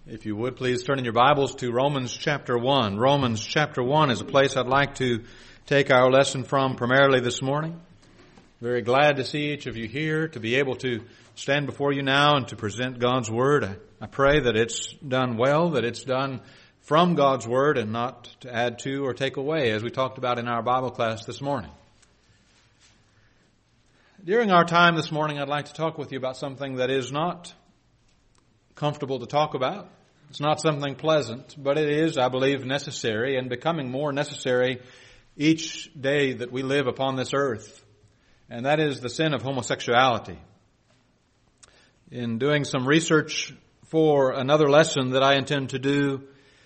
If you would, please turn in your Bibles to Romans chapter 1. Romans chapter 1 is a place I'd like to take our lesson from primarily this morning. Very glad to see each of you here, to be able to stand before you now and to present God's Word. I pray that it's done well, that it's done from God's Word and not to add to or take away, as we talked about in our Bible class this morning. During our time this morning, I'd like to talk with you about something that is not comfortable to talk about. It's not something pleasant, but it is, I believe, necessary and becoming more necessary each day that we live upon this earth. And that is the sin of homosexuality. In doing some research for another lesson that I intend to do,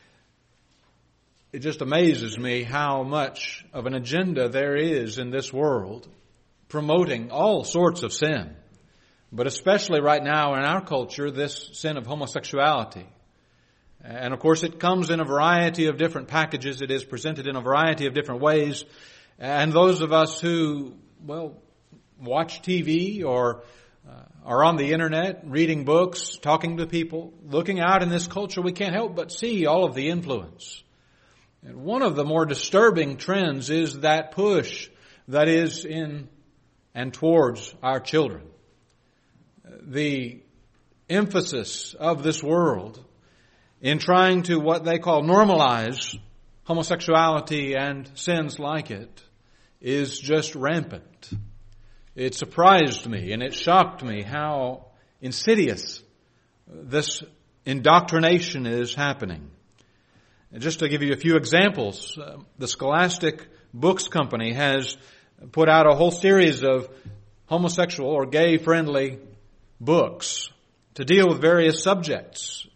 it just amazes me how much of an agenda there is in this world promoting all sorts of sin. But especially right now in our culture, this sin of homosexuality. And of course it comes in a variety of different packages. It is presented in a variety of different ways. And those of us who, watch TV or are on the internet, reading books, talking to people, looking out in this culture, we can't help but see all of the influence. And one of the more disturbing trends is that push that is in and towards our children. The emphasis of this world in trying to what they call normalize homosexuality and sins like it is just rampant. It surprised me and it shocked me how insidious this indoctrination is happening. And just to give you a few examples, the Scholastic Books Company has put out a whole series of homosexual or gay-friendly books to deal with various subjects.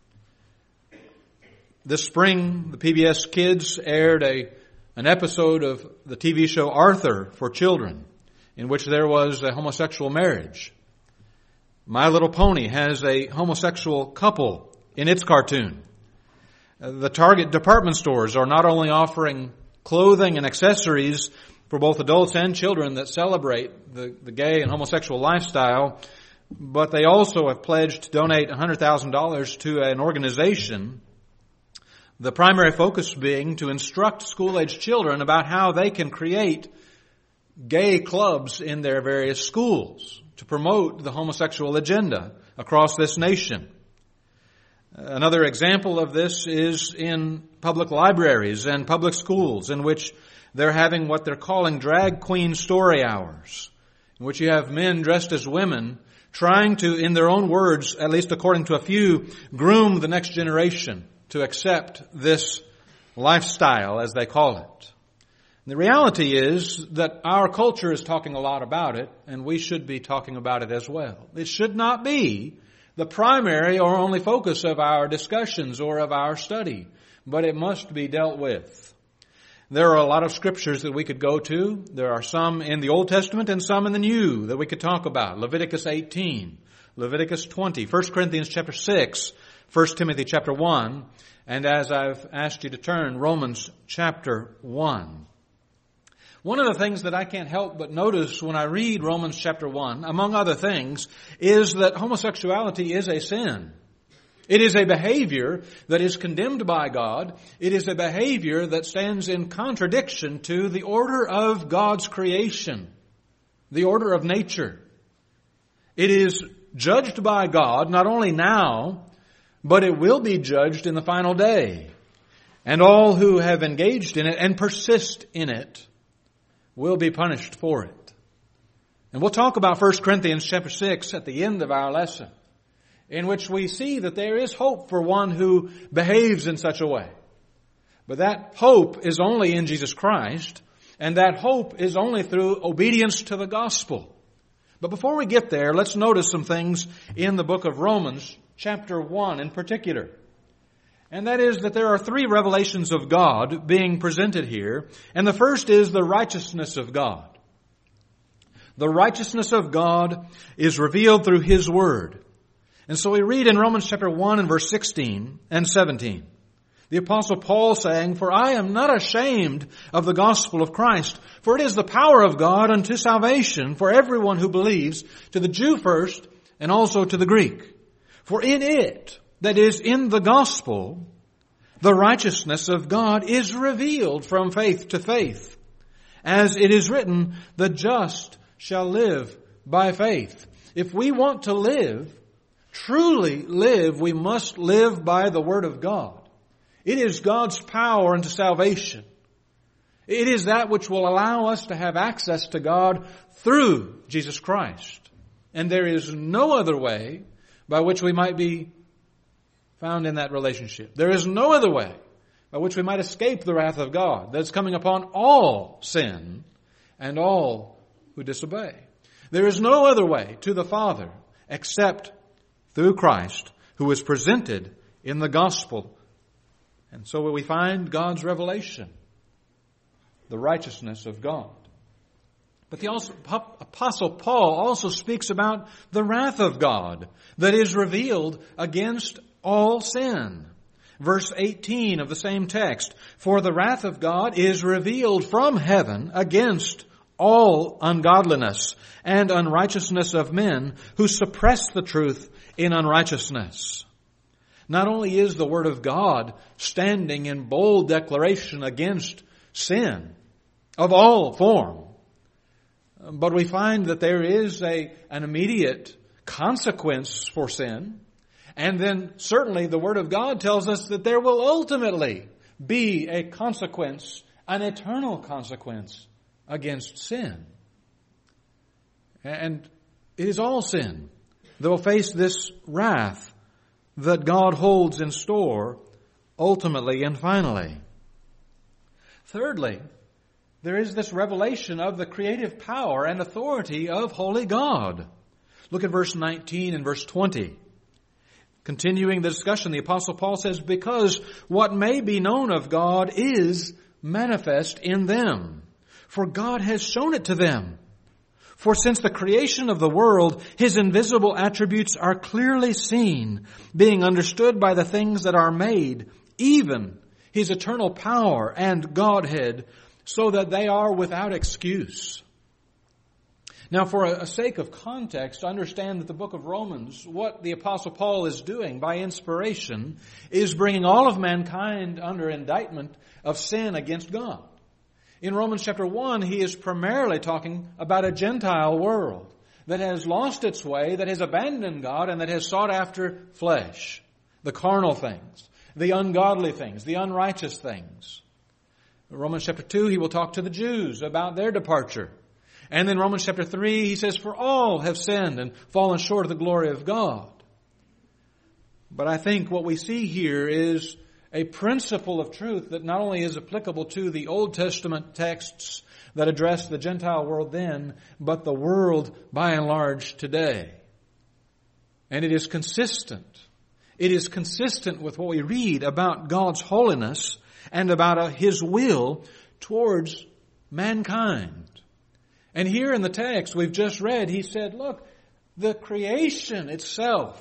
This spring, the PBS Kids aired an episode of the TV show Arthur for children, in which there was a homosexual marriage. My Little Pony has a homosexual couple in its cartoon. The Target department stores are not only offering clothing and accessories for both adults and children that celebrate the gay and homosexual lifestyle, but they also have pledged to donate $100,000 to an organization, the primary focus being to instruct school-aged children about how they can create gay clubs in their various schools to promote the homosexual agenda across this nation. Another example of this is in public libraries and public schools, in which they're having what they're calling drag queen story hours, in which you have men dressed as women trying to, in their own words, at least according to a few, groom the next generation to accept this lifestyle, as they call it. And the reality is that our culture is talking a lot about it, and we should be talking about it as well. It should not be the primary or only focus of our discussions or of our study, but it must be dealt with. There are a lot of scriptures that we could go to. There are some in the Old Testament and some in the New that we could talk about. Leviticus 18, Leviticus 20, 1 Corinthians chapter 6, 1 Timothy chapter 1, and as I've asked you to turn, Romans chapter 1. One of the things that I can't help but notice when I read Romans chapter 1, among other things, is that homosexuality is a sin. It is a behavior that is condemned by God. It is a behavior that stands in contradiction to the order of God's creation, the order of nature. It is judged by God not only now, but it will be judged in the final day. And all who have engaged in it and persist in it will be punished for it. And we'll talk about 1 Corinthians chapter 6 at the end of our lesson, in which we see that there is hope for one who behaves in such a way. But that hope is only in Jesus Christ, and that hope is only through obedience to the gospel. But before we get there, let's notice some things in the book of Romans, chapter 1 in particular. And that is that there are three revelations of God being presented here, and the first is the righteousness of God. The righteousness of God is revealed through His Word. And so we read in Romans chapter 1 and verse 16 and 17, the Apostle Paul saying, "For I am not ashamed of the gospel of Christ, for it is the power of God unto salvation for everyone who believes, to the Jew first, and also to the Greek. For in it that is in the gospel, the righteousness of God is revealed from faith to faith. As it is written, the just shall live by faith. If we want to live, truly live, we must live by the Word of God. It is God's power unto salvation. It is that which will allow us to have access to God through Jesus Christ. And there is no other way by which we might be found in that relationship. There is no other way by which we might escape the wrath of God that's coming upon all sin and all who disobey. There is no other way to the Father except through Christ, who is presented in the gospel. And so we find God's revelation, the righteousness of God. But the Apostle Paul also speaks about the wrath of God that is revealed against all sin. Verse 18 of the same text, for the wrath of God is revealed from heaven against all ungodliness and unrighteousness of men who suppress the truth in unrighteousness. Not only is the Word of God standing in bold declaration against sin of all form, but we find that there is an immediate consequence for sin. And then certainly the Word of God tells us that there will ultimately be a consequence, an eternal consequence against sin. And it is all sin that will face this wrath that God holds in store ultimately and finally. Thirdly, there is this revelation of the creative power and authority of holy God. Look at verse 19 and verse 20. Continuing the discussion, the Apostle Paul says, because what may be known of God is manifest in them, for God has shown it to them. For since the creation of the world, His invisible attributes are clearly seen, being understood by the things that are made, even His eternal power and Godhead, so that they are without excuse. Now, for a sake of context, understand that the book of Romans, what the Apostle Paul is doing by inspiration, is bringing all of mankind under indictment of sin against God. In Romans chapter 1, he is primarily talking about a Gentile world that has lost its way, that has abandoned God, and that has sought after flesh, the carnal things, the ungodly things, the unrighteous things. In Romans chapter 2, he will talk to the Jews about their departure. And then Romans chapter 3, he says, for all have sinned and fallen short of the glory of God. But I think what we see here is a principle of truth that not only is applicable to the Old Testament texts that address the Gentile world then, but the world by and large today. And it is consistent. It is consistent with what we read about God's holiness and about His will towards mankind. And here in the text we've just read, he said, look, the creation itself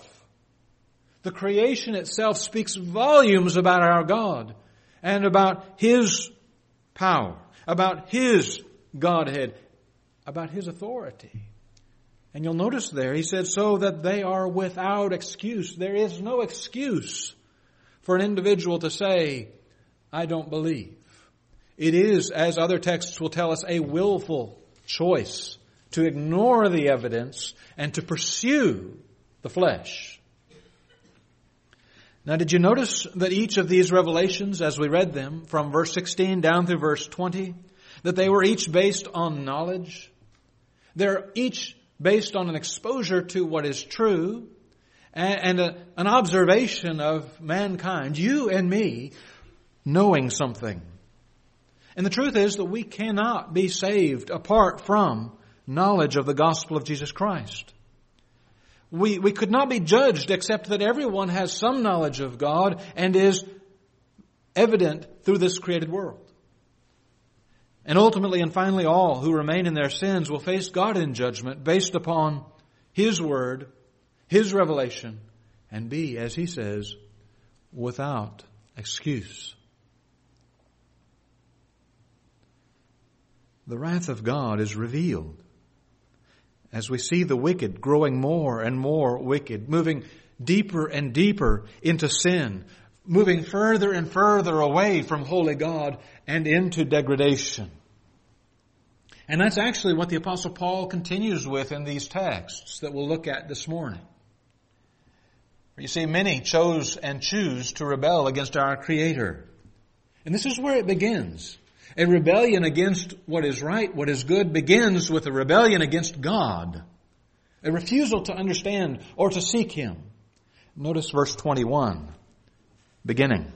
speaks volumes about our God and about His power, about His Godhead, about His authority. And you'll notice there, he said, so that they are without excuse. There is no excuse for an individual to say, I don't believe. It is, as other texts will tell us, a willful choice to ignore the evidence and to pursue the flesh. Now, did you notice that each of these revelations, as we read them from verse 16 down through verse 20, that they were each based on knowledge? They're each based on an exposure to what is true and an observation of mankind, you and me, knowing something. And the truth is that we cannot be saved apart from knowledge of the gospel of Jesus Christ. We could not be judged except that everyone has some knowledge of God and is evident through this created world. And ultimately and finally, all who remain in their sins will face God in judgment based upon His word, His revelation, and be, as He says, without excuse. The wrath of God is revealed as we see the wicked growing more and more wicked, moving deeper and deeper into sin, moving further and further away from holy God and into degradation. And that's actually what the Apostle Paul continues with in these texts that we'll look at this morning. You see, many chose and choose to rebel against our Creator. And this is where it begins. A rebellion against what is right, what is good, begins with a rebellion against God. A refusal to understand or to seek Him. Notice verse 21, beginning.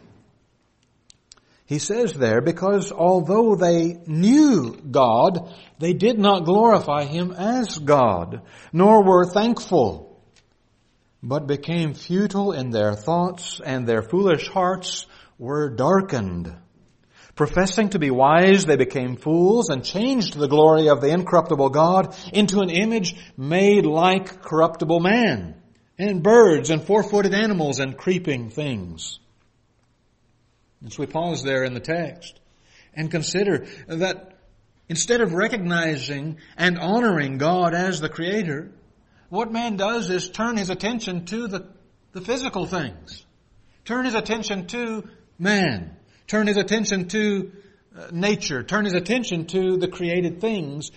He says there, because although they knew God, they did not glorify Him as God, nor were thankful, but became futile in their thoughts, and their foolish hearts were darkened. Professing to be wise, they became fools and changed the glory of the incorruptible God into an image made like corruptible man, and birds and four-footed animals and creeping things. And so we pause there in the text and consider that instead of recognizing and honoring God as the Creator, what man does is turn his attention to the physical things. Turn his attention to man. Turn his attention to nature. Turn his attention to the created things.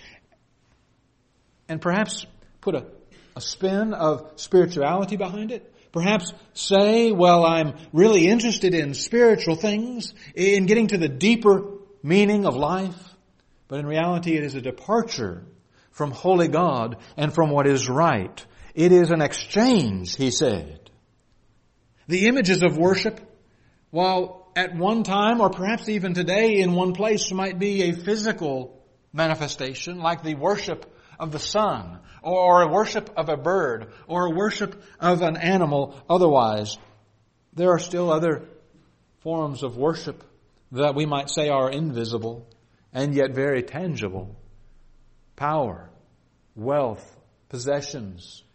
And perhaps put a spin of spirituality behind it. Perhaps say, well, I'm really interested in spiritual things, in getting to the deeper meaning of life. But in reality, it is a departure from holy God and from what is right. It is an exchange, he said. The images of worship, while at one time or perhaps even today in one place might be a physical manifestation, like the worship of the sun, or a worship of a bird, or a worship of an animal otherwise. There are still other forms of worship that we might say are invisible and yet very tangible. Power, wealth, possessions,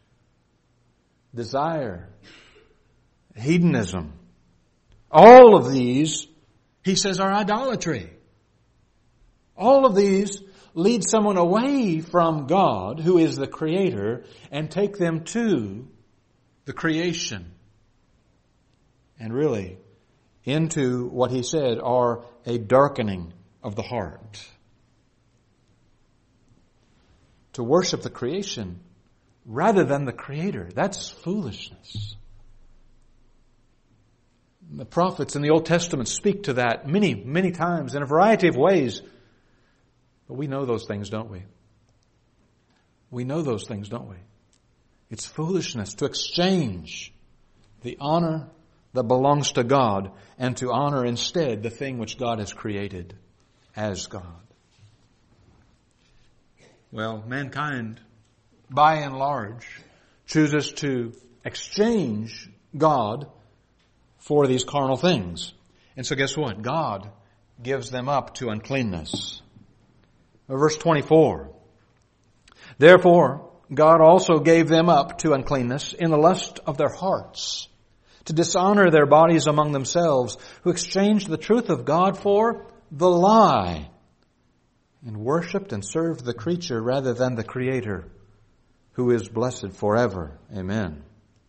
desire, hedonism. All of these, he says, are idolatry. All of these lead someone away from God, who is the Creator, and take them to the creation. And really, into what he said are a darkening of the heart. To worship the creation rather than the Creator, that's foolishness. The prophets in the Old Testament speak to that many, many times in a variety of ways. But we know those things, don't we? We know those things, don't we? It's foolishness to exchange the honor that belongs to God and to honor instead the thing which God has created as God. Well, mankind, by and large, chooses to exchange God for these carnal things. And so guess what? God gives them up to uncleanness. Verse 24. Therefore, God also gave them up to uncleanness in the lust of their hearts, to dishonor their bodies among themselves, who exchanged the truth of God for the lie, and worshipped and served the creature rather than the Creator, who is blessed forever. Amen.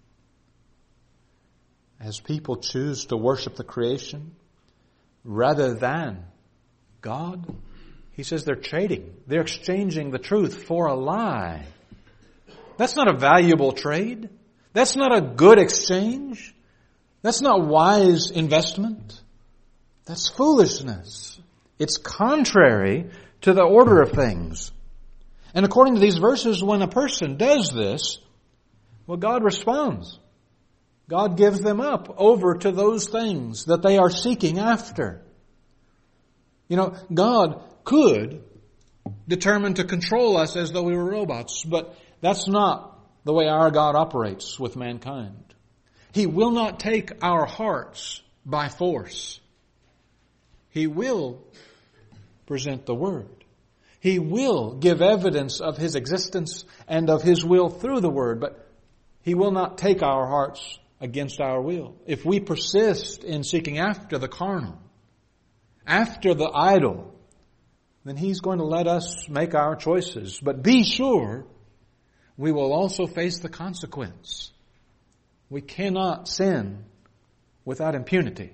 As people choose to worship the creation rather than God, he says they're trading. They're exchanging the truth for a lie. That's not a valuable trade. That's not a good exchange. That's not wise investment. That's foolishness. It's contrary to the order of things. And according to these verses, when a person does this, well, God responds. God gives them up over to those things that they are seeking after. You know, God could determine to control us as though we were robots, but that's not the way our God operates with mankind. He will not take our hearts by force. He will present the Word. He will give evidence of His existence and of His will through the Word, but He will not take our hearts against our will. If we persist in seeking after the carnal, after the idol, then He's going to let us make our choices. But be sure we will also face the consequence. We cannot sin without impunity.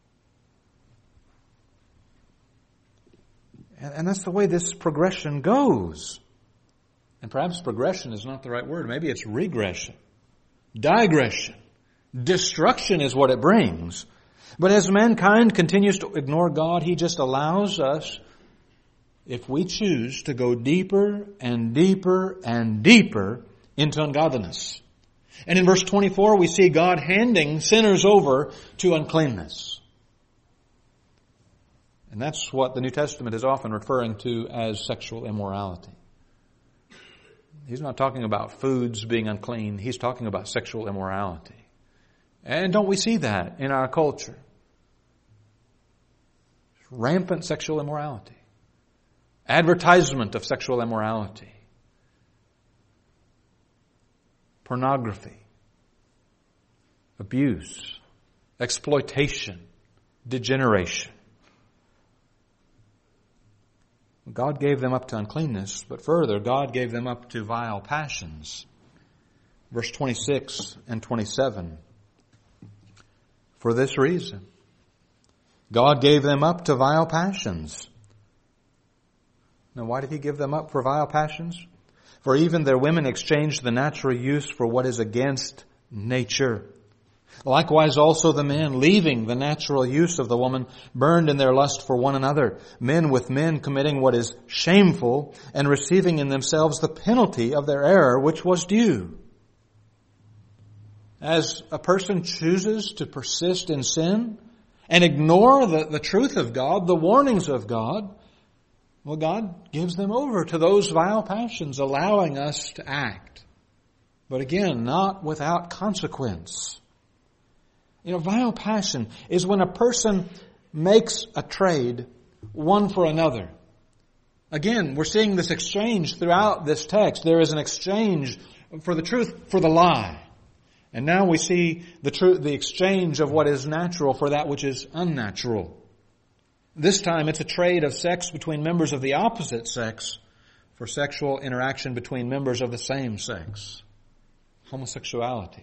And that's the way this progression goes. And perhaps progression is not the right word. Maybe it's regression, digression. Destruction is what it brings. But as mankind continues to ignore God, He just allows us, if we choose, to go deeper and deeper and deeper into ungodliness. And in verse 24, we see God handing sinners over to uncleanness. And that's what the New Testament is often referring to as sexual immorality. He's not talking about foods being unclean. He's talking about sexual immorality. And don't we see that in our culture? Rampant sexual immorality. Advertisement of sexual immorality. Pornography. Abuse. Exploitation. Degeneration. God gave them up to uncleanness, but further, God gave them up to vile passions. Verse 26 and 27. For this reason, God gave them up to vile passions. Now, why did He give them up for vile passions? For even their women exchanged the natural use for what is against nature. Likewise also the men, leaving the natural use of the woman, burned in their lust for one another, men with men committing what is shameful, and receiving in themselves the penalty of their error which was due. As a person chooses to persist in sin and ignore the truth of God, the warnings of God, well, God gives them over to those vile passions, allowing us to act. But again, not without consequence. Vile passion is when a person makes a trade one for another. Again, we're seeing this exchange throughout this text. There is an exchange for the truth for the lie. And now we see the exchange of what is natural for that which is unnatural. This time it's a trade of sex between members of the opposite sex for sexual interaction between members of the same sex. Homosexuality.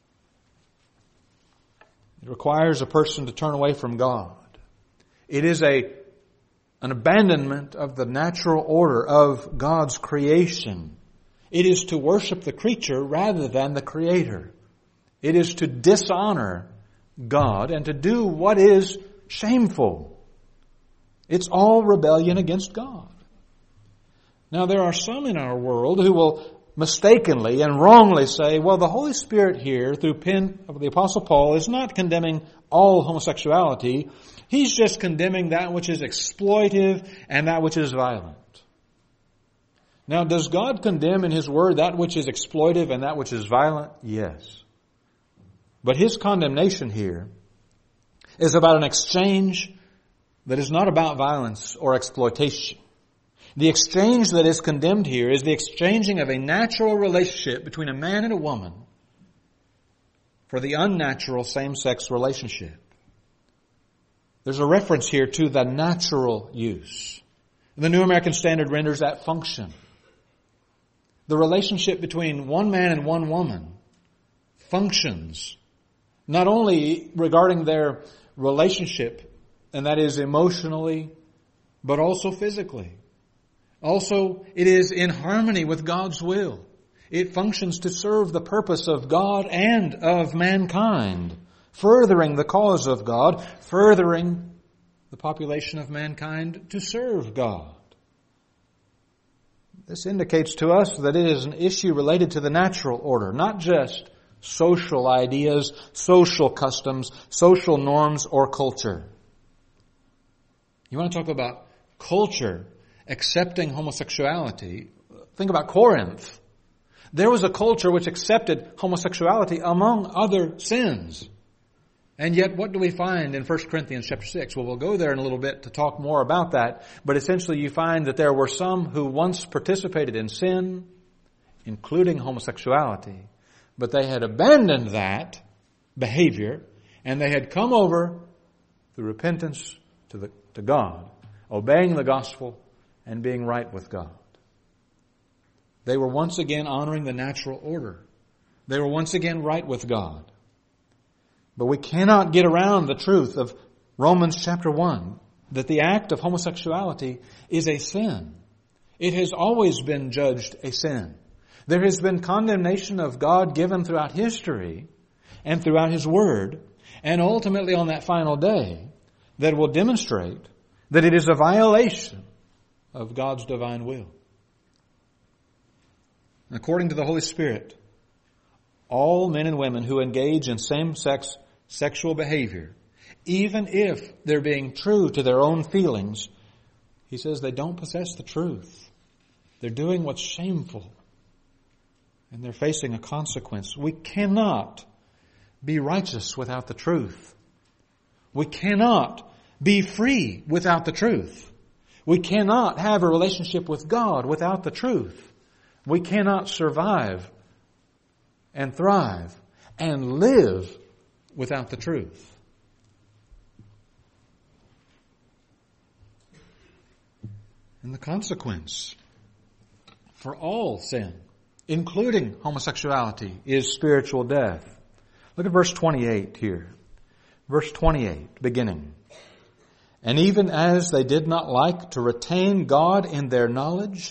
It requires a person to turn away from God. It is an abandonment of the natural order of God's creation. It is to worship the creature rather than the Creator. It is to dishonor God and to do what is shameful. It's all rebellion against God. Now, there are some in our world who will mistakenly and wrongly say, well, the Holy Spirit here, through pen of the Apostle Paul, is not condemning all homosexuality. He's just condemning that which is exploitive and that which is violent. Now, does God condemn in His Word that which is exploitive and that which is violent? Yes. But His condemnation here is about an exchange that is not about violence or exploitation. The exchange that is condemned here is the exchanging of a natural relationship between a man and a woman for the unnatural same-sex relationship. There's a reference here to the natural use. The New American Standard renders that function. The relationship between one man and one woman functions not only regarding their relationship, and that is emotionally, but also physically. Also, it is in harmony with God's will. It functions to serve the purpose of God and of mankind, furthering the cause of God, furthering the population of mankind to serve God. This indicates to us that it is an issue related to the natural order, not just social ideas, social customs, social norms, or culture. You want to talk about culture accepting homosexuality? Think about Corinth. There was a culture which accepted homosexuality among other sins. And yet, what do we find in 1 Corinthians chapter 6? Well, we'll go there in a little bit to talk more about that. But essentially, you find that there were some who once participated in sin, including homosexuality, but they had abandoned that behavior, and they had come over through repentance to God, obeying the gospel, and being right with God. They were once again honoring the natural order. They were once again right with God. But we cannot get around the truth of Romans chapter 1, that the act of homosexuality is a sin. It has always been judged a sin. There has been condemnation of God given throughout history and throughout His Word, and ultimately on that final day that will demonstrate that it is a violation of God's divine will. According to the Holy Spirit, all men and women who engage in same-sex sexual behavior, even if they're being true to their own feelings, he says they don't possess the truth. They're doing what's shameful, and they're facing a consequence. We cannot be righteous without the truth. We cannot be free without the truth. We cannot have a relationship with God without the truth. We cannot survive and thrive and live without the truth. And the consequence for all sin, including homosexuality, is spiritual death. Look at verse 28 here. Verse 28, beginning. And even as they did not like to retain God in their knowledge,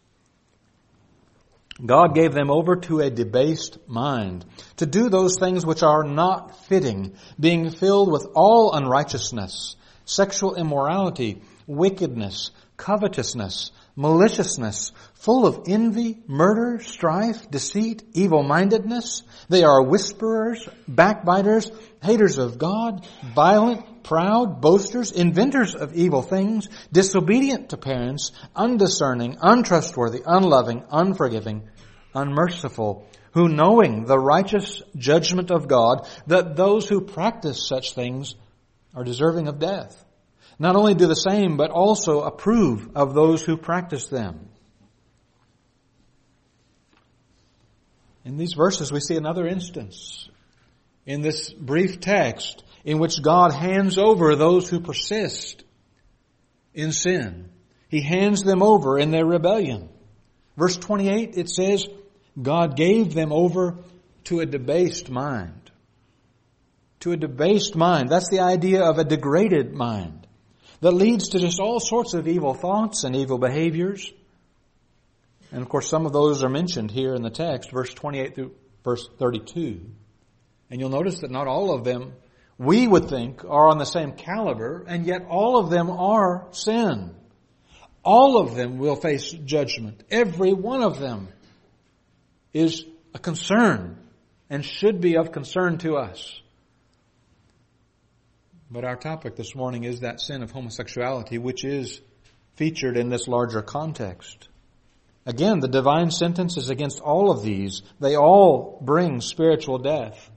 God gave them over to a debased mind, to do those things which are not fitting, being filled with all unrighteousness, sexual immorality, wickedness, covetousness, maliciousness, full of envy, murder, strife, deceit, evil-mindedness. They are whisperers, backbiters, haters of God, violent, proud, boasters, inventors of evil things, disobedient to parents, undiscerning, untrustworthy, unloving, unforgiving, unmerciful, who knowing the righteous judgment of God, that those who practice such things are deserving of death, not only do the same, but also approve of those who practice them. In these verses, we see another instance in this brief text in which God hands over those who persist in sin. He hands them over in their rebellion. Verse 28, it says, God gave them over to a debased mind. To a debased mind. That's the idea of a degraded mind that leads to just all sorts of evil thoughts and evil behaviors. And of course, some of those are mentioned here in the text, verse 28 through verse 32. And you'll notice that not all of them, we would think, are on the same caliber, and yet all of them are sin. All of them will face judgment. Every one of them is a concern and should be of concern to us. But our topic this morning is that sin of homosexuality, which is featured in this larger context. Again, the divine sentence is against all of these. They all bring spiritual death.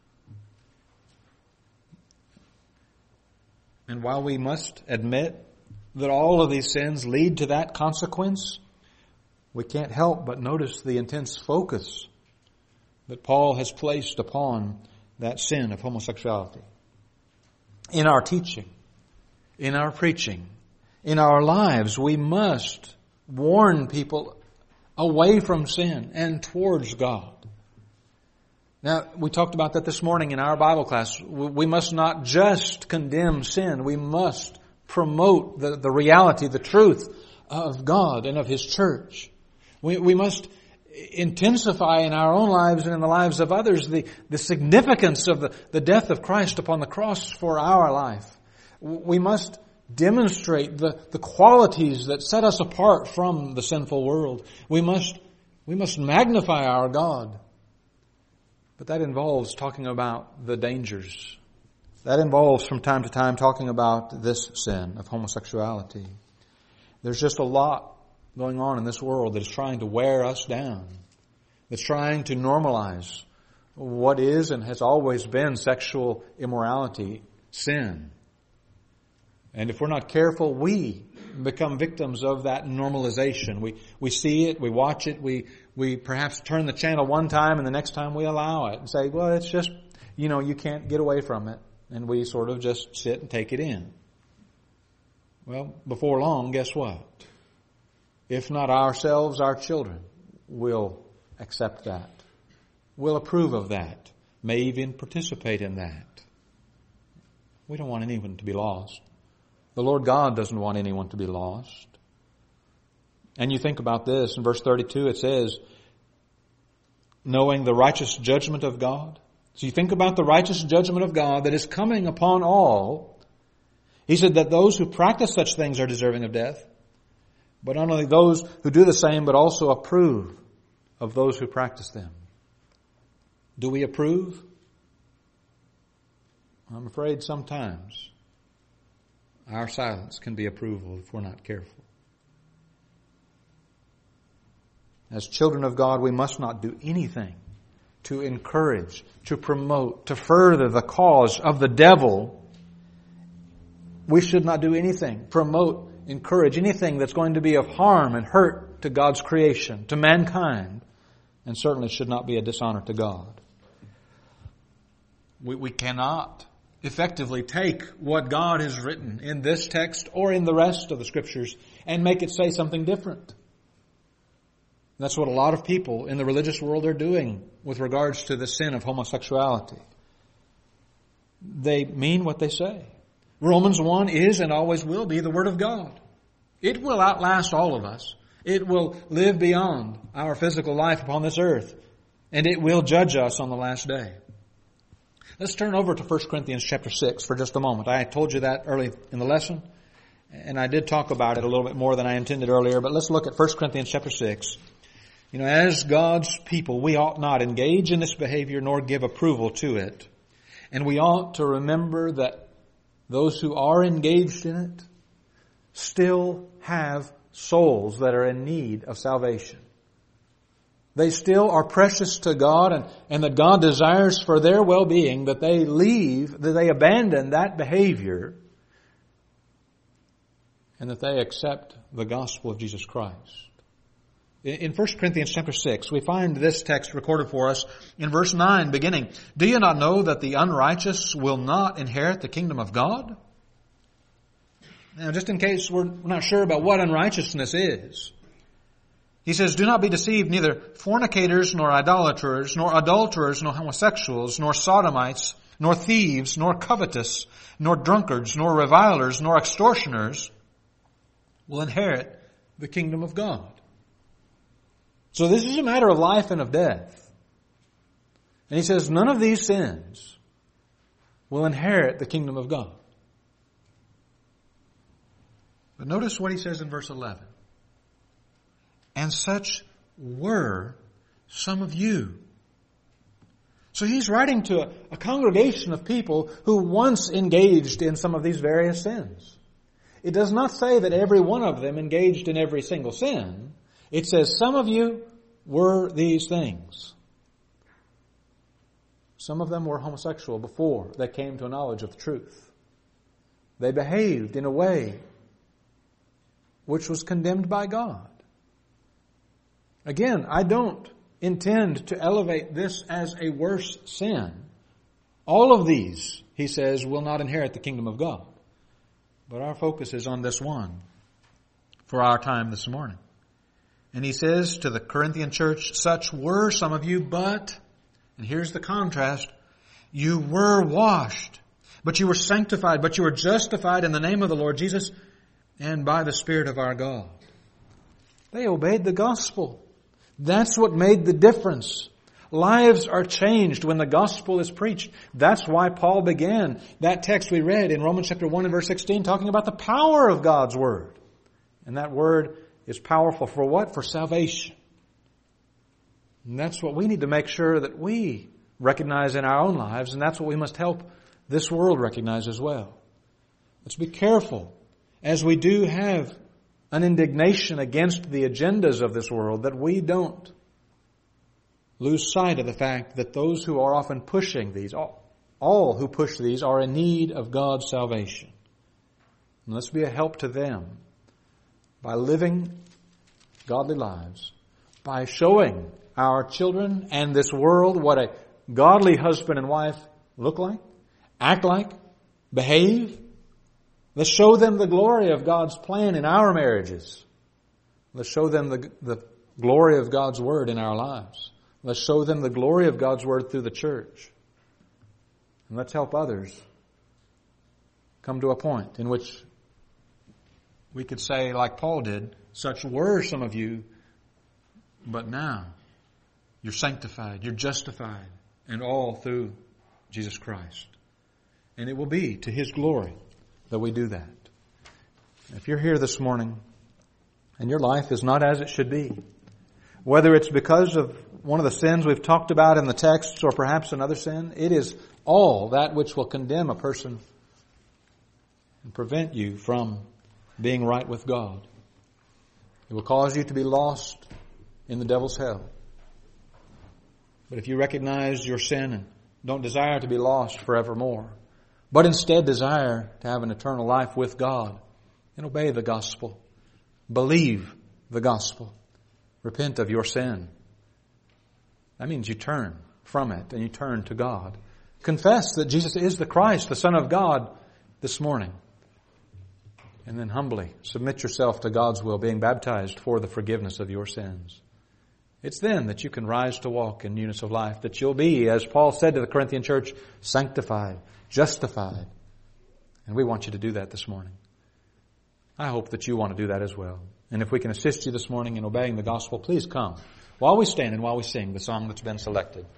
And while we must admit that all of these sins lead to that consequence, we can't help but notice the intense focus that Paul has placed upon that sin of homosexuality. In our teaching, in our preaching, in our lives, we must warn people away from sin and towards God. Now, we talked about that this morning in our Bible class. We must not just condemn sin. We must promote the reality, the truth of God and of His church. We must intensify in our own lives and in the lives of others the significance of the death of Christ upon the cross for our life. We must demonstrate the qualities that set us apart from the sinful world. We must magnify our God. But that involves talking about the dangers. That involves from time to time talking about this sin of homosexuality. There's just a lot going on in this world that is trying to wear us down. That's trying to normalize what is and has always been sexual immorality, sin. And if we're not careful, we become victims of that normalization. We see it, we watch it, we perhaps turn the channel one time and the next time we allow it and say, well, it's just, you can't get away from it. And we sort of just sit and take it in. Well, before long, guess what? If not ourselves, our children will accept that, will approve of that, may even participate in that. We don't want anyone to be lost. The Lord God doesn't want anyone to be lost. And you think about this, in verse 32 it says, knowing the righteous judgment of God. So you think about the righteous judgment of God that is coming upon all. He said that those who practice such things are deserving of death. But not only those who do the same, but also approve of those who practice them. Do we approve? I'm afraid sometimes our silence can be approval if we're not careful. As children of God, we must not do anything to encourage, to promote, to further the cause of the devil. We should not do anything, promote, encourage anything that's going to be of harm and hurt to God's creation, to mankind, and certainly should not be a dishonor to God. We cannot effectively take what God has written in this text or in the rest of the Scriptures and make it say something different. That's what a lot of people in the religious world are doing with regards to the sin of homosexuality. They mean what they say. Romans 1 is and always will be the Word of God. It will outlast all of us. It will live beyond our physical life upon this earth. And it will judge us on the last day. Let's turn over to 1 Corinthians chapter 6 for just a moment. I told you that early in the lesson, and I did talk about it a little bit more than I intended earlier, but let's look at 1 Corinthians chapter 6. As God's people, we ought not engage in this behavior nor give approval to it. And we ought to remember that those who are engaged in it still have souls that are in need of salvation. They still are precious to God, and that God desires for their well-being that they abandon that behavior, and that they accept the gospel of Jesus Christ. In 1 Corinthians chapter 6, we find this text recorded for us in verse 9 beginning, "Do you not know that the unrighteous will not inherit the kingdom of God?" Now, just in case we're not sure about what unrighteousness is, he says, "Do not be deceived, neither fornicators, nor idolaters, nor adulterers, nor homosexuals, nor sodomites, nor thieves, nor covetous, nor drunkards, nor revilers, nor extortioners will inherit the kingdom of God." So this is a matter of life and of death. And he says none of these sins will inherit the kingdom of God. But notice what he says in verse 11. "And such were some of you." So he's writing to a congregation of people who once engaged in some of these various sins. It does not say that every one of them engaged in every single sin. It says some of you were these things. Some of them were homosexual before they came to a knowledge of the truth. They behaved in a way which was condemned by God. Again, I don't intend to elevate this as a worse sin. All of these, he says, will not inherit the kingdom of God. But our focus is on this one for our time this morning. And he says to the Corinthian church, "Such were some of you, but," and here's the contrast, "you were washed, but you were sanctified, but you were justified in the name of the Lord Jesus and by the Spirit of our God." They obeyed the gospel. That's what made the difference. Lives are changed when the gospel is preached. That's why Paul began that text we read in Romans chapter 1 and verse 16 talking about the power of God's word. And that word is powerful for what? For salvation. And that's what we need to make sure that we recognize in our own lives, and that's what we must help this world recognize as well. Let's be careful as we do have an indignation against the agendas of this world that we don't lose sight of the fact that those who are often pushing these, all who push these, are in need of God's salvation. And let's be a help to them by living godly lives, by showing our children and this world what a godly husband and wife look like, act like, behave. Let's show them the glory of God's plan in our marriages. Let's show them the glory of God's word in our lives. Let's show them the glory of God's word through the church. And let's help others come to a point in which we could say, like Paul did, such were some of you, but now you're sanctified, you're justified, and all through Jesus Christ. And it will be to His glory that we do that. If you're here this morning and your life is not as it should be, whether it's because of one of the sins we've talked about in the texts or perhaps another sin, it is all that which will condemn a person and prevent you from being right with God. It will cause you to be lost in the devil's hell. But if you recognize your sin and don't desire to be lost forevermore, but instead desire to have an eternal life with God, then obey the gospel. Believe the gospel. Repent of your sin. That means you turn from it and you turn to God. Confess that Jesus is the Christ, the Son of God, this morning. And then humbly submit yourself to God's will, being baptized for the forgiveness of your sins. It's then that you can rise to walk in newness of life, that you'll be, as Paul said to the Corinthian church, sanctified, justified. And we want you to do that this morning. I hope that you want to do that as well. And if we can assist you this morning in obeying the gospel, please come while we stand and while we sing the song that's been selected.